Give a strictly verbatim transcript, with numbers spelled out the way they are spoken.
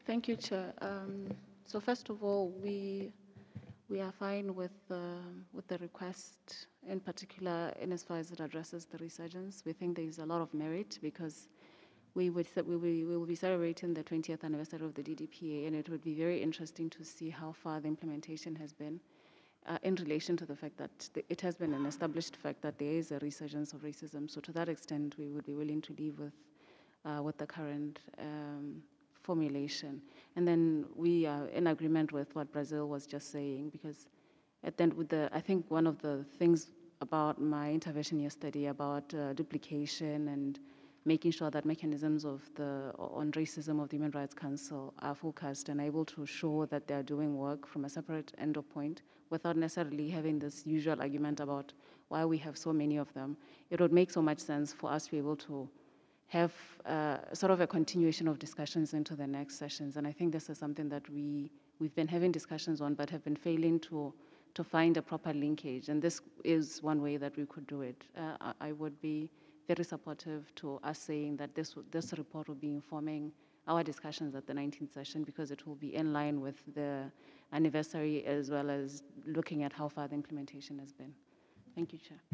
Thank you, Chair. Um, so first of all, we we are fine with the with the request, in particular, in as far as it addresses the resurgence. We think there is a lot of merit because we would we will, we will be celebrating the twentieth anniversary of the D D P A, and it would be very interesting to see how far the implementation has been uh, in relation to the fact that the, it has been an established fact that there is a resurgence of racism. So to that extent, we would be willing to leave with uh, with the current um, formulation. And then we are in agreement with what Brazil was just saying, because at the end, with the, I think one of the things about my intervention yesterday about uh, duplication and making sure that mechanisms of the on racism of the Human Rights Council are focused and able to show that they are doing work from a separate end point without necessarily having this usual argument about why we have so many of them. It would make so much sense for us to be able to have uh, sort of a continuation of discussions into the next sessions. And I think this is something that we, we've been having discussions on, but have been failing to, to find a proper linkage. And this is one way that we could do it. Uh, I, I would be very supportive to us saying that this, this report will be informing our discussions at the nineteenth session, because it will be in line with the anniversary, as well as looking at how far the implementation has been. Thank you, Chair.